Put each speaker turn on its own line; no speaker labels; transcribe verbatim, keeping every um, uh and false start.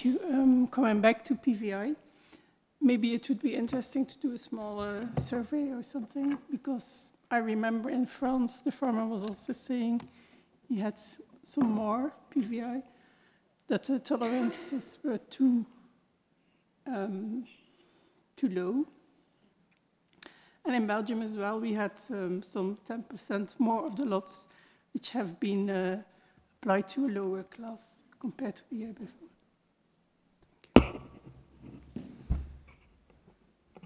thank you. Um, coming back to P V I, maybe it would be interesting to do a small uh, survey or something, because I remember in France, the farmer was also saying he had s- some more P V I, that the tolerances were too, um, too low. And in Belgium as well, we had um, some ten percent more of the lots which have been uh, applied to a lower class compared to the year before.